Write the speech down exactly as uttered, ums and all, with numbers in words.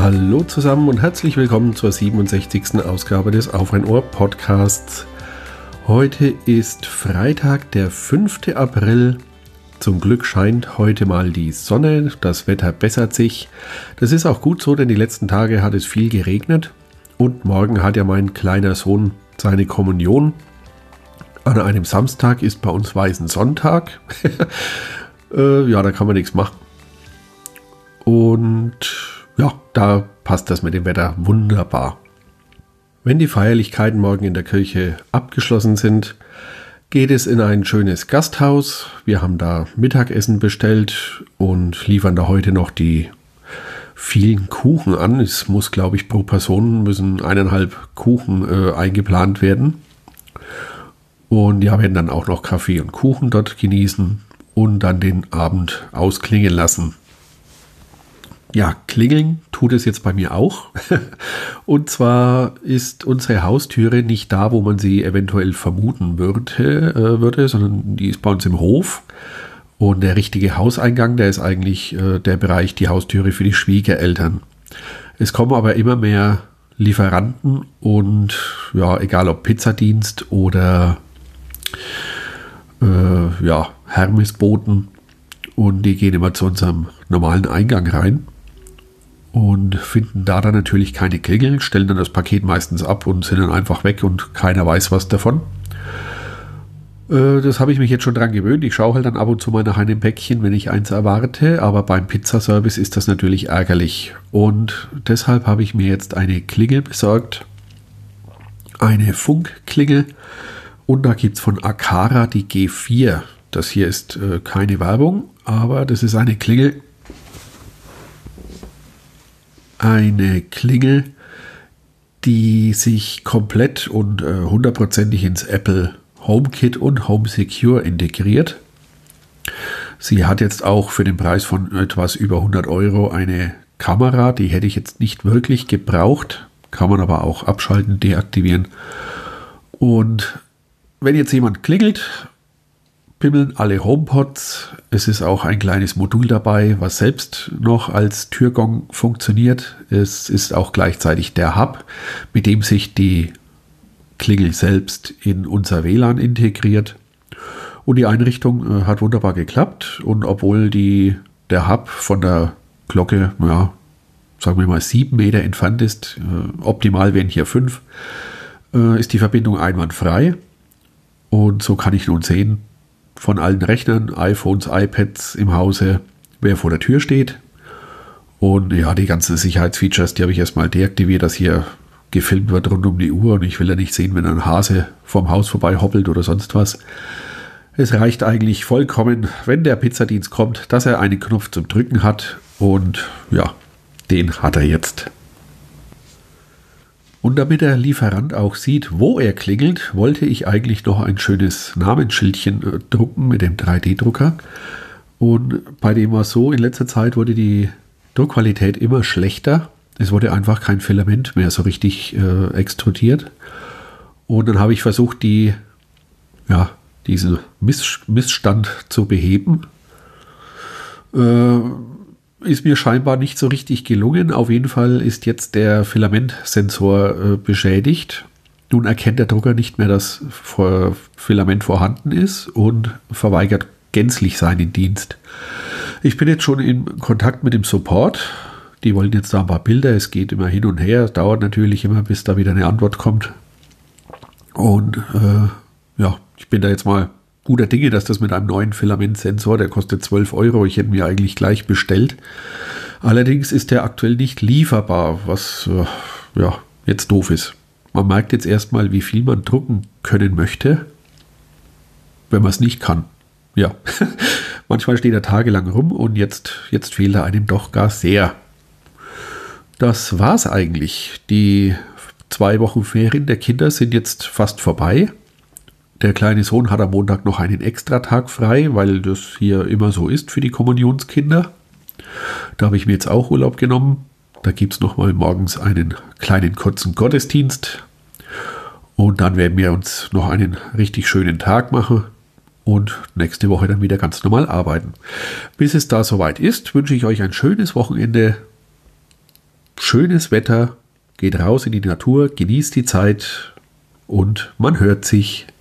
Hallo zusammen und herzlich willkommen zur siebenundsechzigsten Ausgabe des Auf ein Ohr Podcasts. Heute ist Freitag, der fünfte April. Zum Glück scheint heute mal die Sonne, das Wetter bessert sich. Das ist auch gut so, denn die letzten Tage hat es viel geregnet. Und morgen hat ja mein kleiner Sohn seine Kommunion. An einem Samstag ist bei uns Weißen Sonntag. äh, ja, da kann man nichts machen. Und ja, da passt das mit dem Wetter wunderbar. Wenn die Feierlichkeiten morgen in der Kirche abgeschlossen sind, geht es in ein schönes Gasthaus. Wir haben da Mittagessen bestellt und liefern da heute noch die vielen Kuchen an. Es muss, glaube ich, pro Person müssen eineinhalb Kuchen äh, eingeplant werden. Und ja, werden dann auch noch Kaffee und Kuchen dort genießen und dann den Abend ausklingen lassen. Ja, klingeln tut es jetzt bei mir auch. Und zwar ist unsere Haustüre nicht da, wo man sie eventuell vermuten würde, äh, würde, sondern die ist bei uns im Hof. Und der richtige Hauseingang, der ist eigentlich äh, der Bereich, die Haustüre für die Schwiegereltern. Es kommen aber immer mehr Lieferanten und ja, egal ob Pizzadienst oder äh, ja, Hermesboten, und die gehen immer zu unserem normalen Eingang rein und finden da dann natürlich keine Klingel, stellen dann das Paket meistens ab und sind dann einfach weg und keiner weiß was davon. Äh, das habe ich mich jetzt schon dran gewöhnt. Ich schaue halt dann ab und zu mal nach einem Päckchen, wenn ich eins erwarte, aber beim Pizzaservice ist das natürlich ärgerlich. Und deshalb habe ich mir jetzt eine Klingel besorgt, eine Funkklingel, und da gibt es von Aqara die G vier. Das hier ist äh, keine Werbung, aber das ist eine Klingel, Eine Klingel, die sich komplett und äh, hundertprozentig ins Apple HomeKit und Home Secure integriert. Sie hat jetzt auch für den Preis von etwas über hundert Euro eine Kamera, die hätte ich jetzt nicht wirklich gebraucht, kann man aber auch abschalten, deaktivieren. Und wenn jetzt jemand klingelt, pimmeln alle HomePods. Es ist auch ein kleines Modul dabei, was selbst noch als Türgong funktioniert. Es ist auch gleichzeitig der Hub, mit dem sich die Klingel selbst in unser W L A N integriert. Und die Einrichtung äh, hat wunderbar geklappt. Und obwohl die, der Hub von der Glocke, ja, sagen wir mal sieben Meter entfernt ist, äh, optimal wären hier fünf, äh, ist die Verbindung einwandfrei. Und so kann ich nun sehen, von allen Rechnern, iPhones, iPads im Hause, wer vor der Tür steht. Und ja, die ganzen Sicherheitsfeatures, die habe ich erstmal deaktiviert, dass hier gefilmt wird rund um die Uhr. Und ich will ja nicht sehen, wenn ein Hase vom Haus vorbei hoppelt oder sonst was. Es reicht eigentlich vollkommen, wenn der Pizzadienst kommt, dass er einen Knopf zum Drücken hat. Und ja, den hat er jetzt. Und damit der Lieferant auch sieht, wo er klingelt, wollte ich eigentlich noch ein schönes Namensschildchen äh, drucken mit dem drei D Drucker. Und bei dem war es so, in letzter Zeit wurde die Druckqualität immer schlechter. Es wurde einfach kein Filament mehr so richtig äh, extrudiert. Und dann habe ich versucht, die, ja, diesen Miss- Missstand zu beheben. Äh, Ist mir scheinbar nicht so richtig gelungen. Auf jeden Fall ist jetzt der Filamentsensor äh, beschädigt. Nun erkennt der Drucker nicht mehr, dass vor Filament vorhanden ist und verweigert gänzlich seinen Dienst. Ich bin jetzt schon in Kontakt mit dem Support. Die wollen jetzt da ein paar Bilder. Es geht immer hin und her. Es dauert natürlich immer, bis da wieder eine Antwort kommt. Und äh, ja, ich bin da jetzt mal guter Dinge, dass das mit einem neuen Filamentsensor, der kostet zwölf Euro, ich hätte mir eigentlich gleich bestellt. Allerdings ist der aktuell nicht lieferbar, was äh, ja jetzt doof ist. Man merkt jetzt erstmal, wie viel man drucken können möchte, wenn man es nicht kann. Ja, manchmal steht er tagelang rum und jetzt, jetzt fehlt er einem doch gar sehr. Das war's eigentlich. Die zwei Wochen Ferien der Kinder sind jetzt fast vorbei. Der kleine Sohn hat am Montag noch einen Extratag frei, weil das hier immer so ist für die Kommunionskinder. Da habe ich mir jetzt auch Urlaub genommen. Da gibt es nochmal morgens einen kleinen kurzen Gottesdienst. Und dann werden wir uns noch einen richtig schönen Tag machen und nächste Woche dann wieder ganz normal arbeiten. Bis es da soweit ist, wünsche ich euch ein schönes Wochenende. schönes Wetter, geht raus in die Natur, genießt die Zeit und man hört sich.